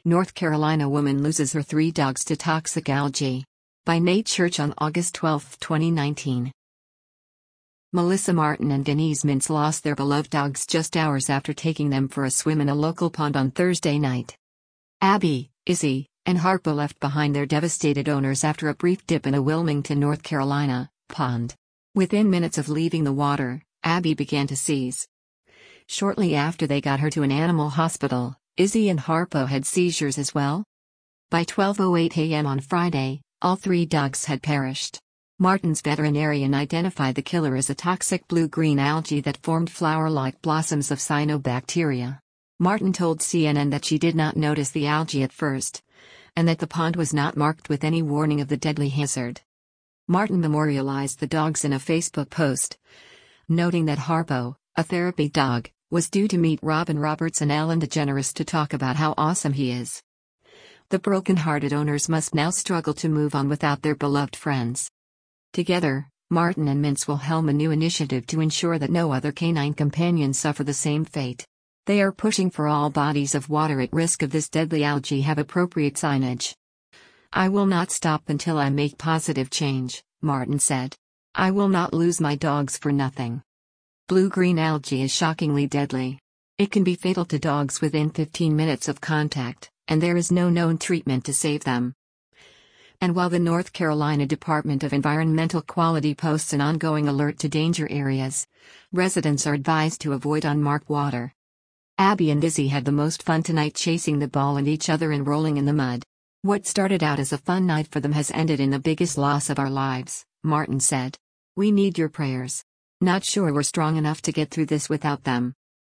North Carolina woman loses her 3 dogs to toxic algae. By Nate Church on August 12, 2019. Melissa Martin and Denise Mintz lost their beloved dogs just hours after taking them for a swim in a local pond on Thursday night. Abby, Izzy, and Harpo left behind their devastated owners after a brief dip in a Wilmington, North Carolina, pond. Within minutes of leaving the water, Abby began to seize. Shortly after they got her to an animal hospital, Izzy and Harpo had seizures as well. By 12:08 a.m. on Friday, all 3 dogs had perished. Martin's veterinarian identified the killer as a toxic blue-green algae that formed flower-like blossoms of cyanobacteria. Martin told CNN that she did not notice the algae at first, and that the pond was not marked with any warning of the deadly hazard. Martin memorialized the dogs in a Facebook post, noting that Harpo, a therapy dog, was due to meet Robin Roberts and Ellen DeGeneres to talk about how awesome he is. The broken-hearted owners must now struggle to move on without their beloved friends. Together, Martin and Mintz will helm a new initiative to ensure that no other canine companions suffer the same fate. They are pushing for all bodies of water at risk of this deadly algae have appropriate signage. "I will not stop until I make positive change," Martin said. "I will not lose my dogs for nothing." Blue-green algae is shockingly deadly. It can be fatal to dogs within 15 minutes of contact, and there is no known treatment to save them. And while the North Carolina Department of Environmental Quality posts an ongoing alert to danger areas, residents are advised to avoid unmarked water. Abby and Izzy had the most fun tonight chasing the ball and each other and rolling in the mud. "What started out as a fun night for them has ended in the biggest loss of our lives," Martin said. "We need your prayers. Not sure we're strong enough to get through this without them."